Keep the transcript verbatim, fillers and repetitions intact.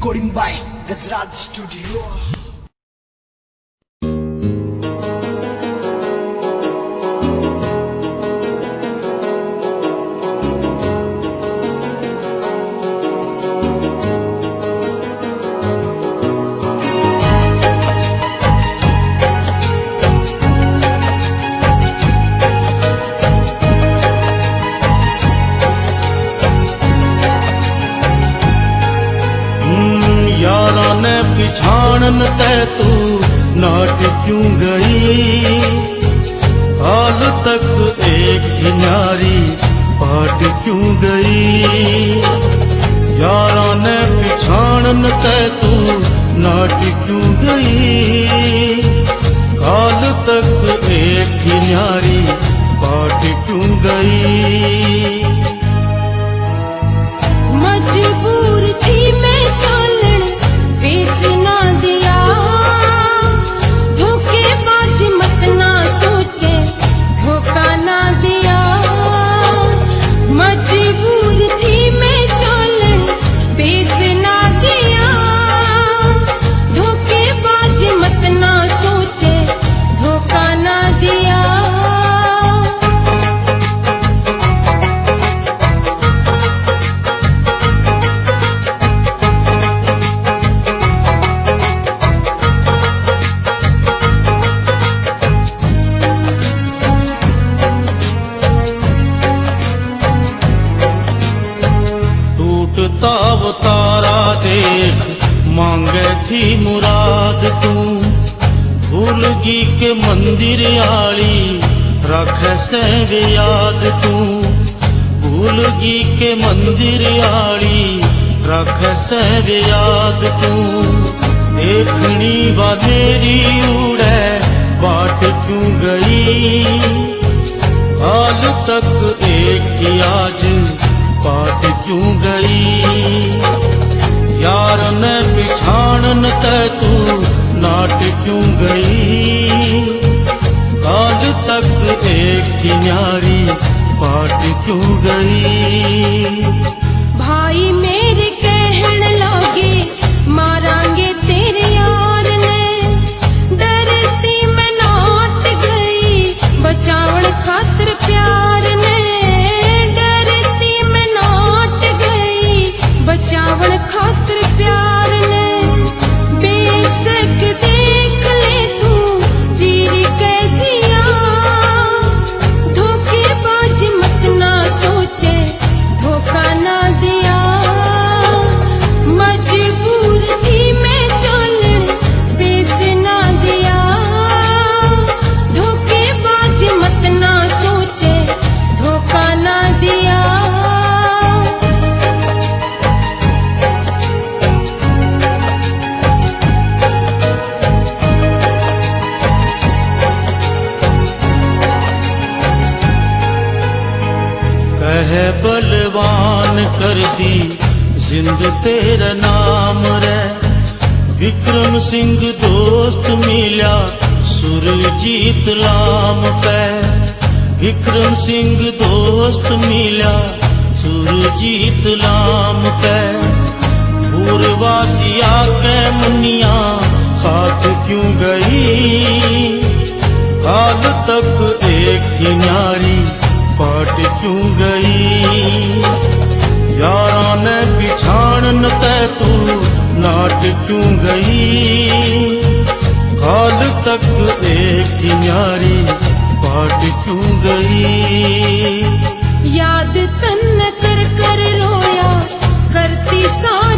Recording by Gajraj Studio. पिछाड़न तै तू नाट क्यों गई, हाल तक एक किनारी पाट क्यों गई। यारा ने पिछाड़न तै तू नाट क्यों गई, हाल तक एक किनारी पाट क्यों गई। मजबूर थी मैं चलन बेस ना दिया, धोखेबाज मत ना सोचे धोखा ना दिया। मजबूर थी मैं चलन बेस ना दिया, धोखेबाज मत ना सोचे धोखा ना दिया। ताव तारा देख मांगे थी मुराद तू, भूलगी के मंदिर आली रखे से वे याद तू। भूलगी के मंदिर आली रखे से वे याद तू। देखनी वा मेरी उड़े बाट क्यों गई, हाल तक एक की आज पाट क्यों गई। यार ने पिछाड़न तै तू नाट क्यों गई, हाल तक एक किनारी पाट क्यों गई। भाई मेरे कहन लगे मारांगे तेरे यार ने, डरती मैं नाट गई बचावन खातिर प्यार ने। बचावन खातिर प्यार ने, बेशक देख ले तू चीर के जिया, धोखेबाज मत ना सोचे धोखा ना दिया। मजबूर थी मैं चलन बेस ना दिया, धोखेबाज मत ना सोचे धोखा ना दिया। कहे बलवान कर दी जिंद तेरा नाम रे, विक्रम सिंह दोस्त मिला सुरजीत लाम पे। विक्रम सिंह दोस्त मिला सुरजीत लाम पे। पूर्वासिया के मुनिया साथ क्यों गई, हाल तक एक किनारी पाट क्यों गई। यारा ने पिछाड़न तै तू नाट क्यों गई, हाल तक एक किनारी पाट क्यों गई। याद तन कर कर रोया करती सा